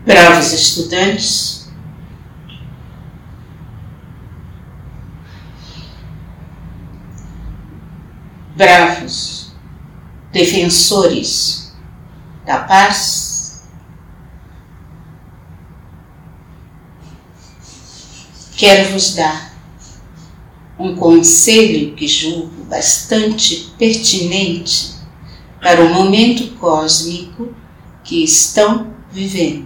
Bravos estudantes, bravos defensores da paz, quero vos dar um conselho que julgo bastante pertinente para o momento cósmico que estão vivendo.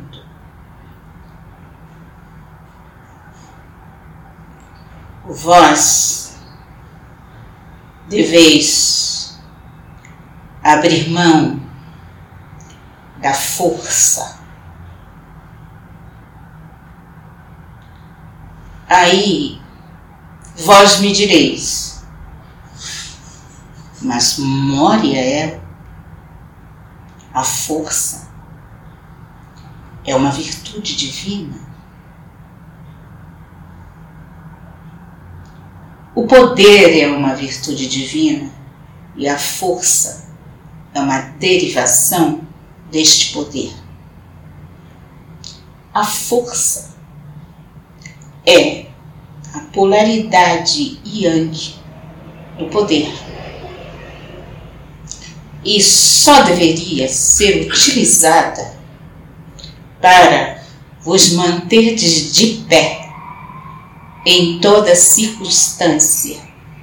Vós deveis abrir mão da força. Aí vós me direis, mas Moria é a força, é uma virtude divina. O poder é uma virtude divina e a força é uma derivação deste poder. A força é a polaridade yang do poder e só deveria ser utilizada para vos manterdes de pé em toda circunstância.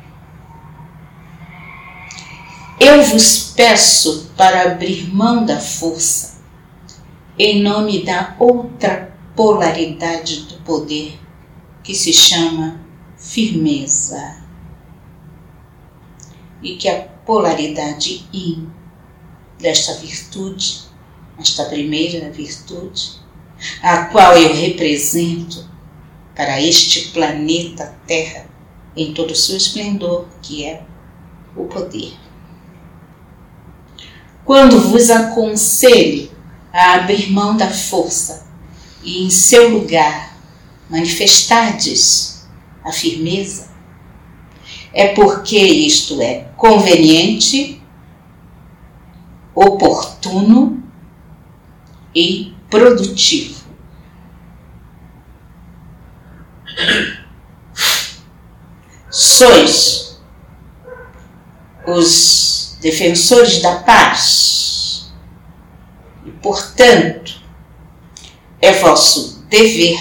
Eu vos peço para abrir mão da força em nome da outra polaridade do poder que se chama firmeza, e que a polaridade yin desta virtude, esta primeira virtude, a qual eu represento para este planeta Terra em todo o seu esplendor, que é o poder. Quando vos aconselho a abrir mão da força e em seu lugar manifestardes a firmeza, é porque isto é conveniente, oportuno e produtivo. Sois os defensores da paz e, portanto, é vosso dever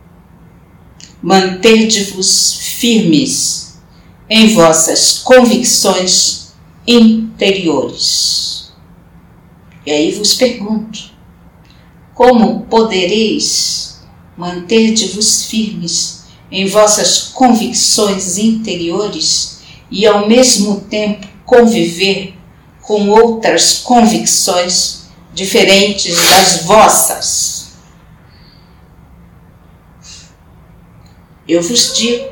manter-vos firmes em vossas convicções interiores. E aí vos pergunto, como podereis manter-vos firmes em vossas convicções interiores e ao mesmo tempo conviver com outras convicções diferentes das vossas? Eu vos digo,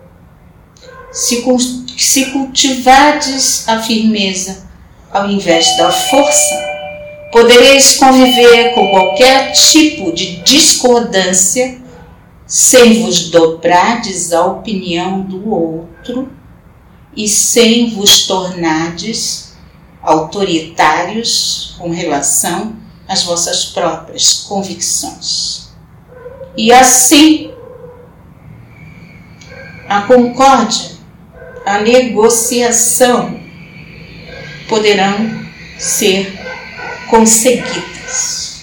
se cultivardes a firmeza ao invés da força, podereis conviver com qualquer tipo de discordância sem vos dobrardes à opinião do outro e sem vos tornardes autoritários com relação às vossas próprias convicções. E assim, a concórdia, a negociação poderão ser conseguidas.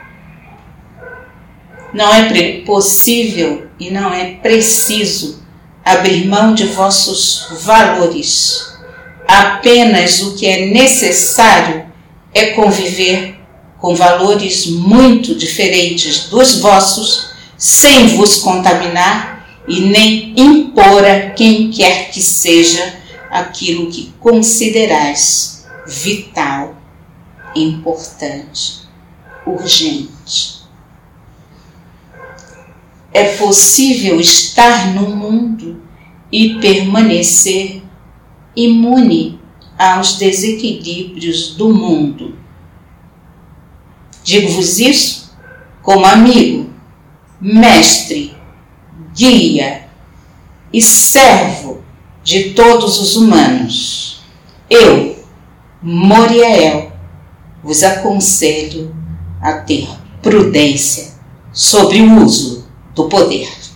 Não é possível e não é preciso abrir mão de vossos valores. Apenas o que é necessário é conviver com valores muito diferentes dos vossos, sem vos contaminar e nem impor a quem quer que seja aquilo que considerais vital, importante, urgente. É possível estar no mundo e permanecer imune aos desequilíbrios do mundo. Digo-vos isso como amigo, mestre, guia e servo de todos os humanos. Eu, Moriael, vos aconselho a ter prudência sobre o uso do poder.